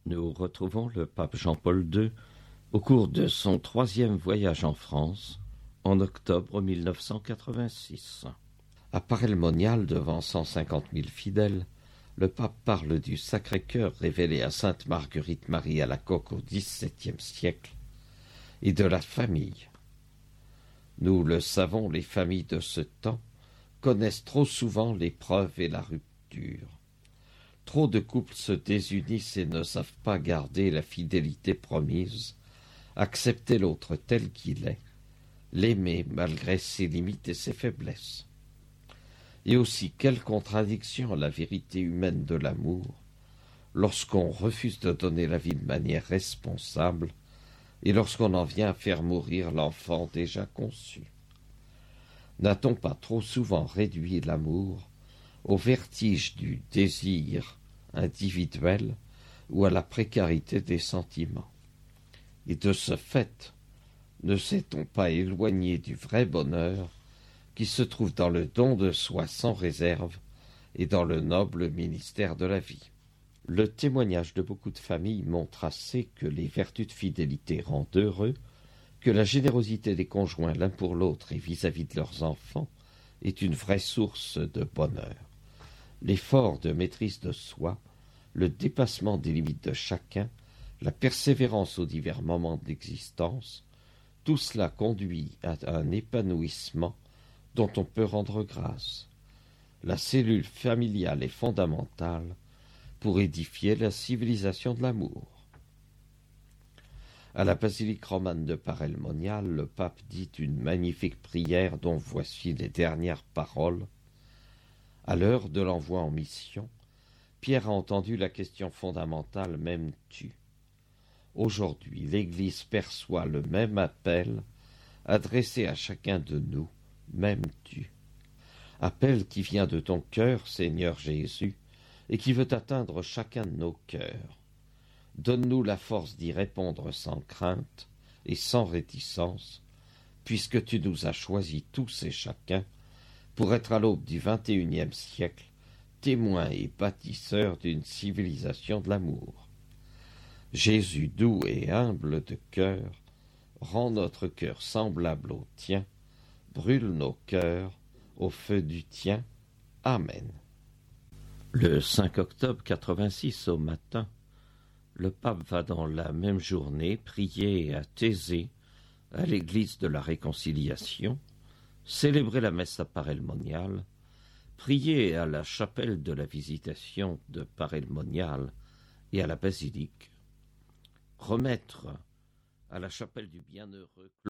Nous retrouvons le pape Jean-Paul II au cours de son 3e voyage en France en octobre 1986. À Paray-le-Monial, devant 150 000 fidèles, le pape parle du Sacré-Cœur révélé à sainte Marguerite Marie Alacoque au XVIIe siècle et de la famille. Nous le savons, les familles de ce temps connaissent trop souvent l'épreuve et la rupture. Trop de couples se désunissent et ne savent pas garder la fidélité promise, accepter l'autre tel qu'il est, l'aimer malgré ses limites et ses faiblesses. Et aussi, quelle contradiction à la vérité humaine de l'amour, lorsqu'on refuse de donner la vie de manière responsable et lorsqu'on en vient à faire mourir l'enfant déjà conçu. N'a-t-on pas trop souvent réduit l'amour au vertige du désir individuel ou à la précarité des sentiments? Et de ce fait, ne s'est-on pas éloigné du vrai bonheur qui se trouve dans le don de soi sans réserve et dans le noble ministère de la vie? Le témoignage de beaucoup de familles montre assez que les vertus de fidélité rendent heureux, que la générosité des conjoints l'un pour l'autre et vis-à-vis de leurs enfants est une vraie source de bonheur. L'effort de maîtrise de soi, le dépassement des limites de chacun, la persévérance aux divers moments de l'existence, tout cela conduit à un épanouissement dont on peut rendre grâce. La cellule familiale est fondamentale pour édifier la civilisation de l'amour. À la basilique romane de Paray-le-Monial, le pape dit une magnifique prière dont voici les dernières paroles. À l'heure de l'envoi en mission, Pierre a entendu la question fondamentale « M'aimes-tu » Aujourd'hui, l'Église perçoit le même appel adressé à chacun de nous « M'aimes-tu » Appel qui vient de ton cœur, Seigneur Jésus, et qui veut atteindre chacun de nos cœurs. Donne-nous la force d'y répondre sans crainte et sans réticence, puisque tu nous as choisis tous et chacun pour être à l'aube du XXIe siècle témoins et bâtisseurs d'une civilisation de l'amour. Jésus doux et humble de cœur, rend notre cœur semblable au tien, brûle nos cœurs au feu du tien. Amen. Le 5 octobre 86 au matin, le pape va dans la même journée prier à Thésée, à l'église de la Réconciliation, célébrer la messe à Paray-le-Monial, prier à la chapelle de la Visitation de Paray-le-Monial et à la basilique, remettre à la chapelle du Bienheureux